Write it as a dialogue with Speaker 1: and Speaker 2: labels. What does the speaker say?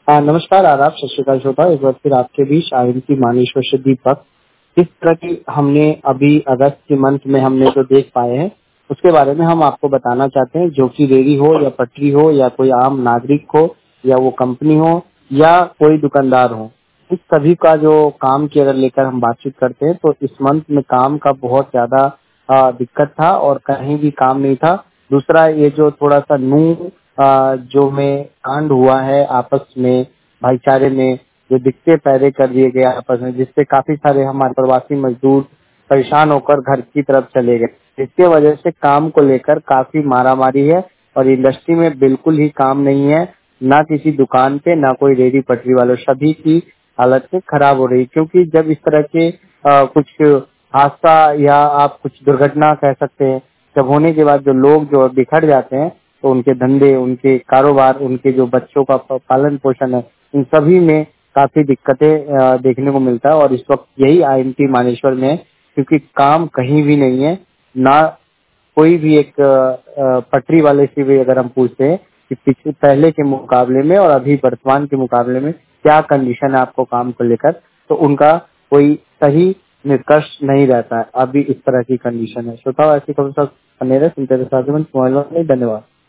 Speaker 1: नमस्कार, आदाब, सत श्रीकाल श्रोता। एक बार फिर आपके बीच आईएमसी मानेश्वर से दीपक। इस तरह की हमने अभी अगस्त के मंथ में हमने जो देख पाए हैं, उसके बारे में हम आपको बताना चाहते हैं। जो कि रेहड़ी हो या पटरी हो या कोई आम नागरिक हो या वो कंपनी हो या कोई दुकानदार हो, इस सभी का जो काम की अगर लेकर हम बातचीत करते हैं तो इस मंथ में काम का बहुत ज्यादा दिक्कत था और कहीं भी काम नहीं था। दूसरा, ये जो थोड़ा सा जो में कांड हुआ है आपस में, भाईचारे में, जो दिक्कतें पैदा कर दिए गए आपस में, जिससे काफी सारे हमारे प्रवासी मजदूर परेशान होकर घर की तरफ चले गए। इसके वजह से काम को लेकर काफी मारामारी है और इंडस्ट्री में बिल्कुल ही काम नहीं है। ना किसी दुकान पे, ना कोई रेहड़ी पटरी वालों, सभी की हालत खराब हो रही। क्योंकि जब इस तरह के कुछ हादसा या आप कुछ दुर्घटना कह सकते हैं, जब होने के बाद जो लोग जो बिखर जाते हैं तो उनके धंधे, उनके कारोबार, उनके जो बच्चों का पालन पोषण है, इन सभी में काफी दिक्कतें देखने को मिलता है। और इस वक्त यही आईएमटी मानेश्वर में है, क्योंकि काम कहीं भी नहीं है। ना कोई भी एक पटरी वाले से भी अगर हम पूछते हैं कि पिछले पहले के मुकाबले में और अभी वर्तमान के मुकाबले में क्या कंडीशन है आपको काम को लेकर, तो उनका कोई सही निष्कर्ष नहीं रहता है। अभी इस तरह की कंडीशन है। श्रोताओ, ऐसी खबर सब सुनते रहे साथ में। धन्यवाद।